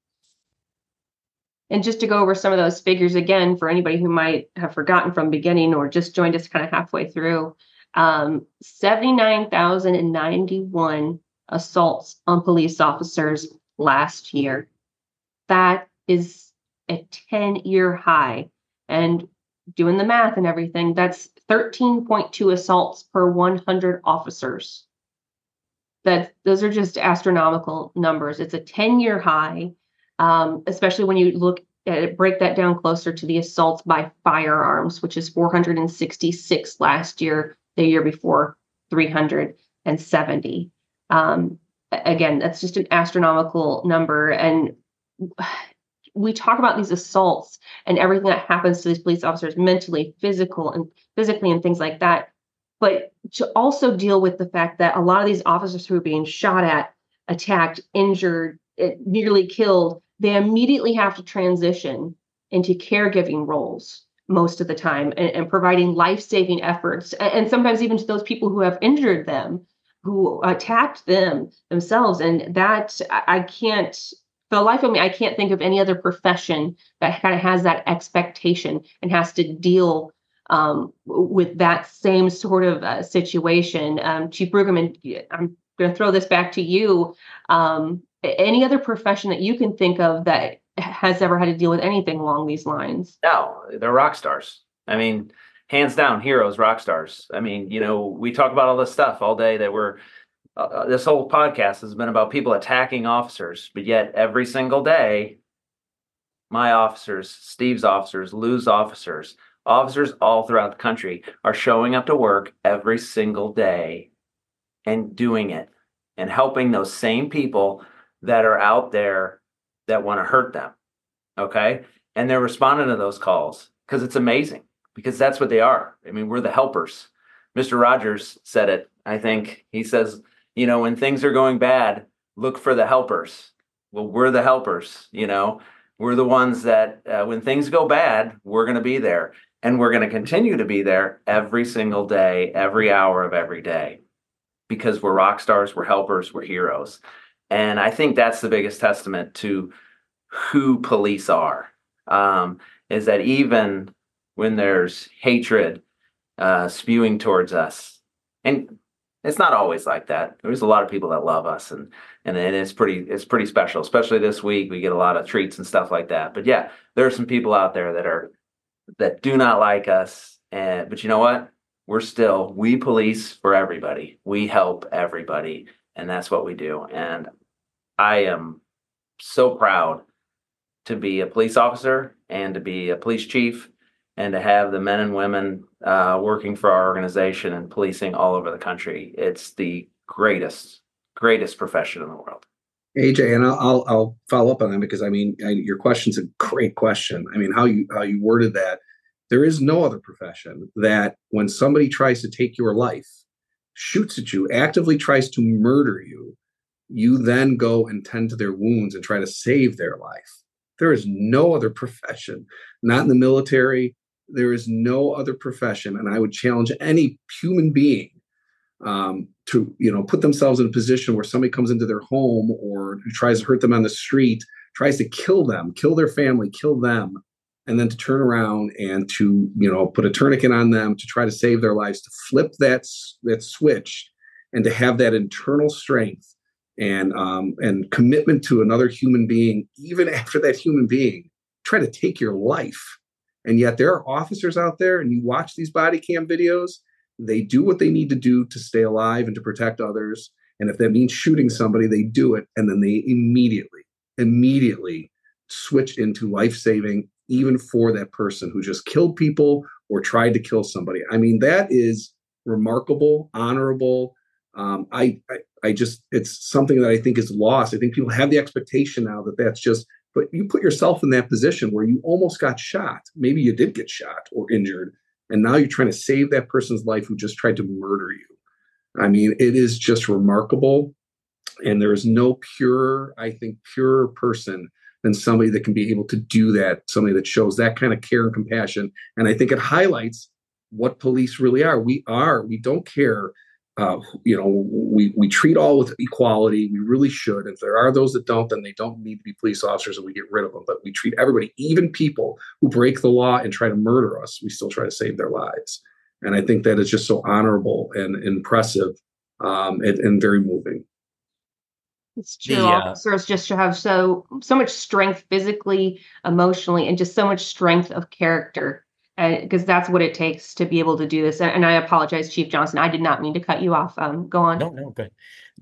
And just to go over some of those figures again, for anybody who might have forgotten from the beginning or just joined us kind of halfway through, 79,091 assaults on police officers last year. That is a 10-year high. And doing the math and everything, that's 13.2 assaults per 100 officers. Those are just astronomical numbers. It's a 10-year high. Especially when you look at it, break that down closer to the assaults by firearms, which is 466 last year, the year before 370. Again, that's just an astronomical number. And we talk about these assaults and everything that happens to these police officers mentally, physically, and things like that. But to also deal with the fact that a lot of these officers who are being shot at, attacked, injured, nearly killed, they immediately have to transition into caregiving roles most of the time and providing life-saving efforts. And sometimes even to those people who have injured them, who attacked themselves. And that I can't, for the life of me, I can't think of any other profession that kind of has that expectation and has to deal with that same sort of situation. Chief Brueggemann, I'm going to throw this back to you. Any other profession that you can think of that has ever had to deal with anything along these lines? No, they're rock stars. I mean, hands down, heroes, rock stars. I mean, we talk about all this stuff all day that this whole podcast has been about people attacking officers, but yet every single day, my officers, Steve's officers, Lou's officers all throughout the country are showing up to work every single day and doing it and helping those same people that are out there that want to hurt them. Okay. And they're responding to those calls because it's amazing, because that's what they are. I mean, we're the helpers. Mr. Rogers said it. I think he says, when things are going bad, look for the helpers. Well, we're the helpers, we're the ones that when things go bad, we're going to be there, and we're going to continue to be there every single day, every hour of every day, because we're rock stars, we're helpers, we're heroes. And I think that's the biggest testament to who police are, is that even when there's hatred spewing towards us, and it's not always like that. There's a lot of people that love us, and it's pretty special. Especially this week, we get a lot of treats and stuff like that. But yeah, there are some people out there that do not like us. But you know what? We police for everybody. We help everybody. And that's what we do. And I am so proud to be a police officer and to be a police chief and to have the men and women working for our organization and policing all over the country. It's the greatest profession in the world. AJ, and I'll follow up on that, because your question's a great question. I mean, how you worded that. There is no other profession that when somebody tries to take your life, shoots at you, actively tries to murder you, you then go and tend to their wounds and try to save their life. There is no other profession, not in the military. There is no other profession. And I would challenge any human being to put themselves in a position where somebody comes into their home or tries to hurt them on the street, tries to kill them, kill their family, kill them, and then to turn around and to put a tourniquet on them to try to save their lives, to flip that switch, and to have that internal strength and commitment to another human being, even after that human being try to take your life. And yet there are officers out there, and you watch these body cam videos, they do what they need to do to stay alive and to protect others. And if that means shooting somebody, they do it. And then they immediately switch into life-saving, even for that person who just killed people or tried to kill somebody. I mean, that is remarkable, honorable. It's something that I think is lost. I think people have the expectation now that that's just, but you put yourself in that position where you almost got shot. Maybe you did get shot or injured, and now you're trying to save that person's life who just tried to murder you. I mean, it is just remarkable. And there is no purer person than somebody that can be able to do that, somebody that shows that kind of care and compassion. And I think it highlights what police really are. We don't care. We treat all with equality. We really should. If there are those that don't, then they don't need to be police officers and we get rid of them. But we treat everybody, even people who break the law and try to murder us, we still try to save their lives. And I think that is just so honorable and impressive and very moving. It's true. Officers just have so much strength physically, emotionally, and just so much strength of character. Because that's what it takes to be able to do this. And I apologize, Chief Johnson. I did not mean to cut you off. Go on. No, okay.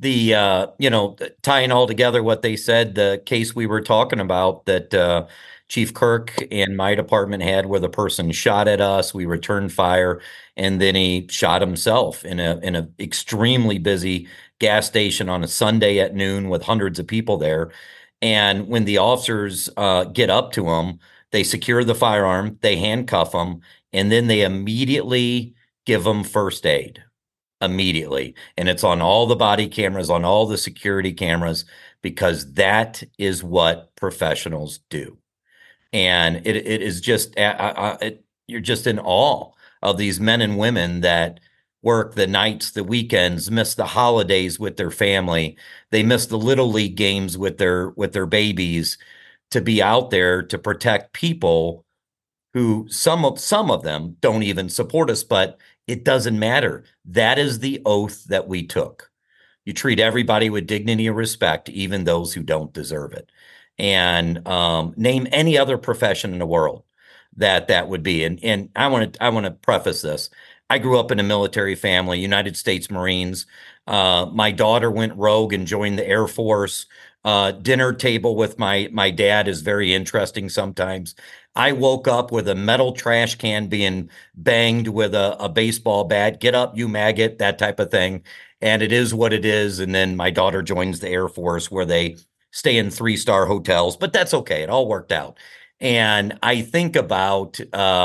Tying all together what they said, the case we were talking about that Chief Kirk and my department had, where the person shot at us, we returned fire, and then he shot himself in a extremely busy gas station on a Sunday at noon with hundreds of people there. And when the officers get up to him, they secure the firearm, they handcuff him, and then they immediately give him first aid. Immediately. And it's on all the body cameras, on all the security cameras, because that is what professionals do. And it is just, you're just in awe of these men and women that work the nights, the weekends, miss the holidays with their family. They miss the little league games with their babies, to be out there to protect people who some of them don't even support us, but it doesn't matter. That is the oath that we took. You treat everybody with dignity and respect, even those who don't deserve it. And name any other profession in the world that would be. And I want to preface this. I grew up in a military family, United States Marines. My daughter went rogue and joined the Air Force. Dinner table with my dad is very interesting sometimes. I woke up with a metal trash can being banged with a baseball bat. Get up, you maggot, that type of thing. And it is what it is. And then my daughter joins the Air Force, where they stay in 3-star hotels, but that's okay. It all worked out. And I think about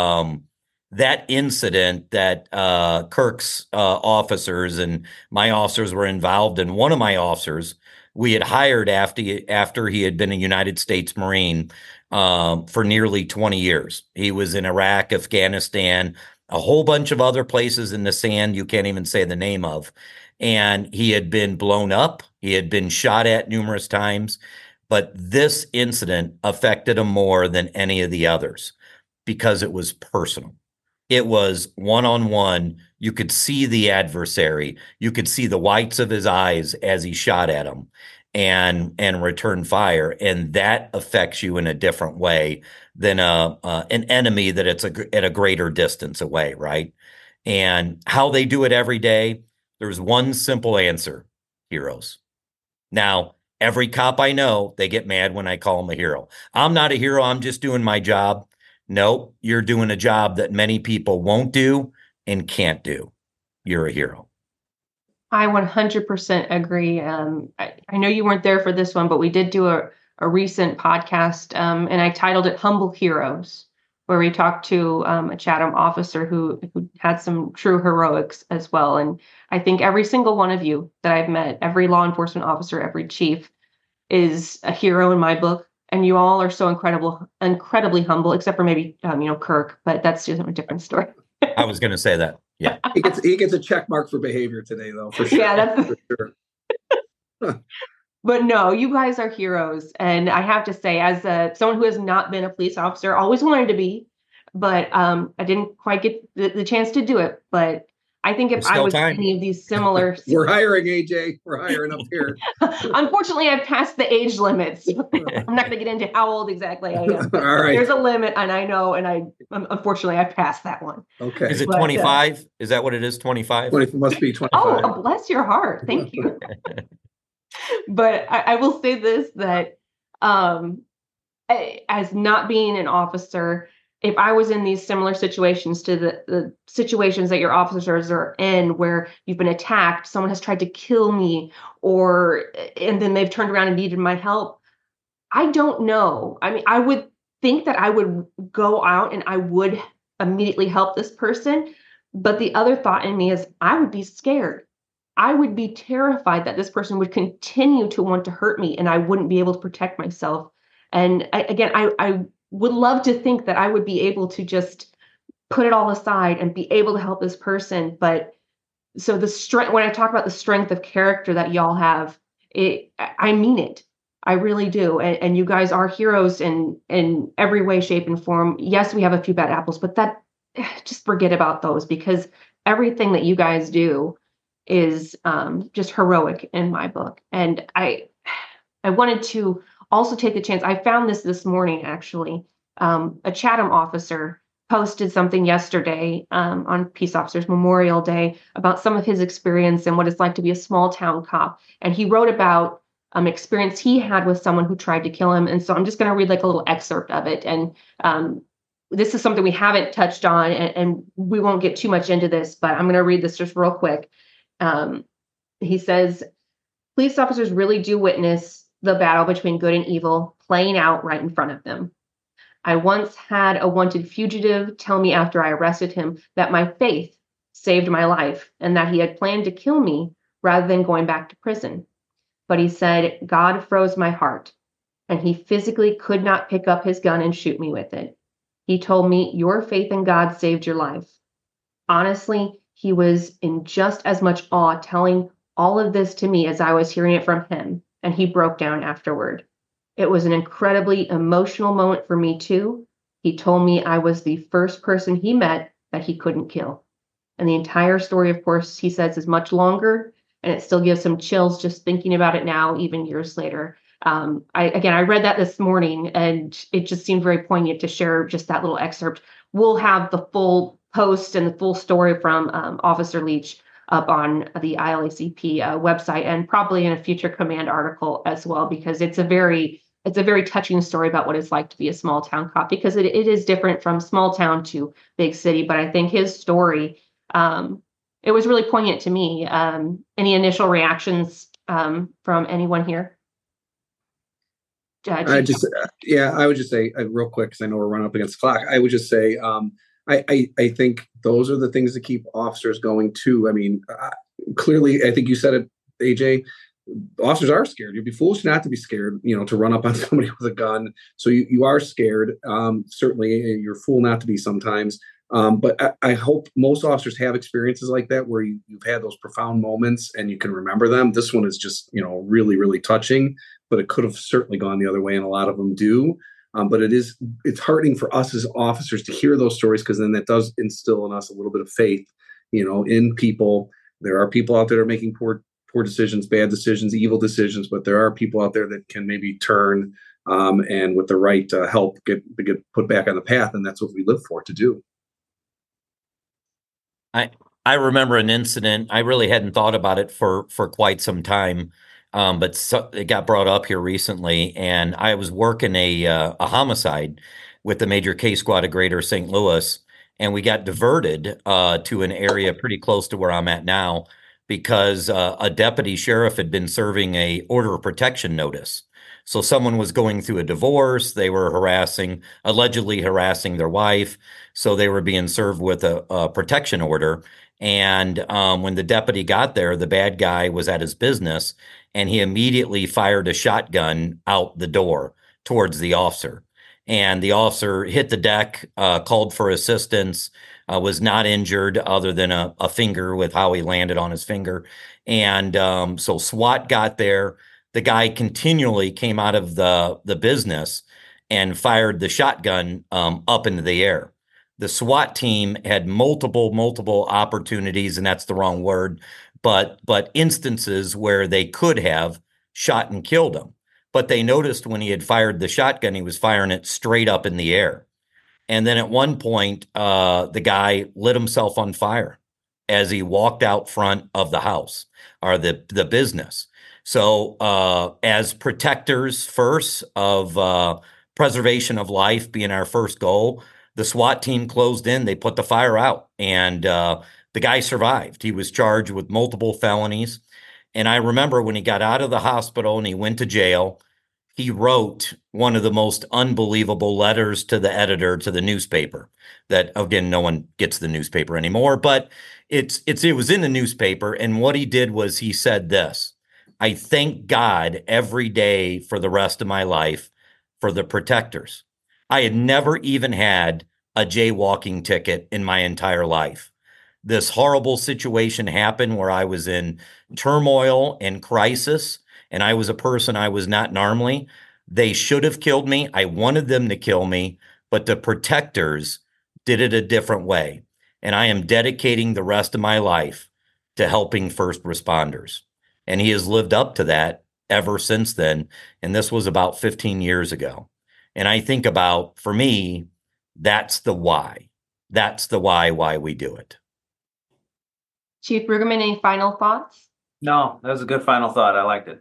that incident that Kirk's officers and my officers were involved in. One of my officers we had hired after he had been a United States Marine for nearly 20 years. He was in Iraq, Afghanistan, a whole bunch of other places in the sand you can't even say the name of. And he had been blown up. He had been shot at numerous times. But this incident affected him more than any of the others because it was personal. It was one-on-one. You could see the adversary. You could see the whites of his eyes as he shot at him and returned fire. And that affects you in a different way than an enemy that it's at a greater distance away, right? And how they do it every day, there's one simple answer: heroes. Now, every cop I know, they get mad when I call them a hero. I'm not a hero. I'm just doing my job. Nope, you're doing a job that many people won't do and can't do. You're a hero. I 100% agree. I know you weren't there for this one, but we did do a recent podcast, and I titled it Humble Heroes, where we talked to a Chatham officer who had some true heroics as well. And I think every single one of you that I've met, every law enforcement officer, every chief, is a hero in my book. And you all are so incredibly humble, except for maybe, Kirk, but that's just a different story. I was going to say that. Yeah. He gets a check mark for behavior today, though, for sure. Yeah, that's for sure. But no, you guys are heroes. And I have to say, as someone who has not been a police officer, always wanted to be, but I didn't quite get the chance to do it. But I think if I was any of these similar... We're hiring, AJ. We're hiring up here. Unfortunately, I've passed the age limits. I'm not going to get into how old exactly I am. All right. There's a limit, and I know, and unfortunately, I've passed that one. Okay. Is it 25? Is that what it is, 25? Must be 25. Oh, bless your heart. Thank you. But I will say this, that as not being an officer, if I was in these similar situations to the situations that your officers are in, where you've been attacked, someone has tried to kill me, and then they've turned around and needed my help, I don't know. I mean, I would think that I would go out and I would immediately help this person. But the other thought in me is I would be scared. I would be terrified that this person would continue to want to hurt me and I wouldn't be able to protect myself. And I would love to think that I would be able to just put it all aside and be able to help this person. But so the strength, when I talk about the strength of character that y'all have, I mean it. I really do. And you guys are heroes in every way, shape, and form. Yes, we have a few bad apples, but just forget about those, because everything that you guys do is just heroic in my book. And I wanted to also take the chance. I found this morning, actually. A Chatham officer posted something yesterday on Peace Officers Memorial Day about some of his experience and what it's like to be a small town cop. And he wrote about experience he had with someone who tried to kill him. And so I'm just going to read like a little excerpt of it. And this is something we haven't touched on, and we won't get too much into this, but I'm going to read this just real quick. He says, police officers really do witness the battle between good and evil playing out right in front of them. I once had a wanted fugitive tell me after I arrested him that my faith saved my life and that he had planned to kill me rather than going back to prison. But he said, God froze my heart, and he physically could not pick up his gun and shoot me with it. He told me, your faith in God saved your life. Honestly, he was in just as much awe telling all of this to me as I was hearing it from him, and he broke down afterward. It was an incredibly emotional moment for me, too. He told me I was the first person he met that he couldn't kill. And the entire story, of course, he says, is much longer, and it still gives him chills just thinking about it now, even years later. I read that this morning, and it just seemed very poignant to share just that little excerpt. We'll have the full post and the full story from Officer Leach up on the ILACP website, and probably in a future command article as well, because it's a very touching story about what it's like to be a small town cop, because it is different from small town to big city. But I think his story, it was really poignant to me. Any initial reactions from anyone here? I would just say real quick, because I know we're running up against the clock. I would just say, I think those are the things that keep officers going too. I mean, clearly, I think you said it, AJ. Officers are scared. You'd be foolish not to be scared, to run up on somebody with a gun. So you are scared. Certainly, you're a fool not to be sometimes. But I hope most officers have experiences like that where you've had those profound moments and you can remember them. This one is just, really, really touching, but it could have certainly gone the other way, and a lot of them do. But it's heartening for us as officers to hear those stories, because then that does instill in us a little bit of faith, in people. There are people out there that are making poor decisions, bad decisions, evil decisions, but there are people out there that can maybe turn and with the right help get put back on the path, and that's what we live for to do. I remember an incident. I really hadn't thought about it for quite some time, but it got brought up here recently. And I was working a homicide with the Major Case Squad of Greater St. Louis, and we got diverted to an area pretty close to where I'm at now, because a deputy sheriff had been serving a order of protection notice. So someone was going through a divorce. They were allegedly harassing their wife. So they were being served with a protection order. And when the deputy got there, the bad guy was at his business, and he immediately fired a shotgun out the door towards the officer. and the officer hit the deck, called for assistance, was not injured other than a finger with how he landed on his finger. And so SWAT got there. The guy continually came out of the business and fired the shotgun up into the air. The SWAT team had multiple opportunities, and that's the wrong word, but instances where they could have shot and killed him. But they noticed when he had fired the shotgun, he was firing it straight up in the air. And then at one point, the guy lit himself on fire as he walked out front of the house or the business. So as protectors first of preservation of life being our first goal, the SWAT team closed in. They put the fire out, and the guy survived. He was charged with multiple felonies. And I remember when he got out of the hospital and he went to jail, he wrote one of the most unbelievable letters to the editor to the newspaper that, again, no one gets the newspaper anymore, but it was in the newspaper. And what he did was he said this: I thank God every day for the rest of my life for the protectors. I had never even had a jaywalking ticket in my entire life. This horrible situation happened where I was in turmoil and crisis, and I was a person I was not normally. They should have killed me. I wanted them to kill me, but the protectors did it a different way. And I am dedicating the rest of my life to helping first responders. And he has lived up to that ever since then. And this was about 15 years ago. And I think about, for me, that's the why. That's the why we do it. Chief Brueggemann, any final thoughts? No, that was a good final thought. I liked it.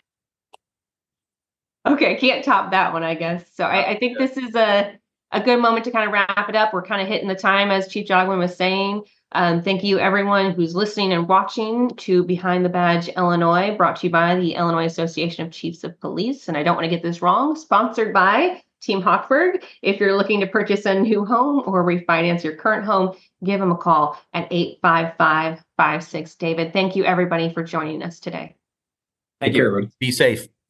Okay, can't top that one, I guess. So I think this is a good moment to kind of wrap it up. We're kind of hitting the time, as Chief Jogman was saying. Thank you, everyone who's listening and watching, to Behind the Badge Illinois, brought to you by the Illinois Association of Chiefs of Police. And I don't want to get this wrong, sponsored by Team Hochberg. If you're looking to purchase a new home or refinance your current home, give them a call at 855-56-DAVID. Thank you, everybody, for joining us today. Thank Take you. care, everybody. Be safe.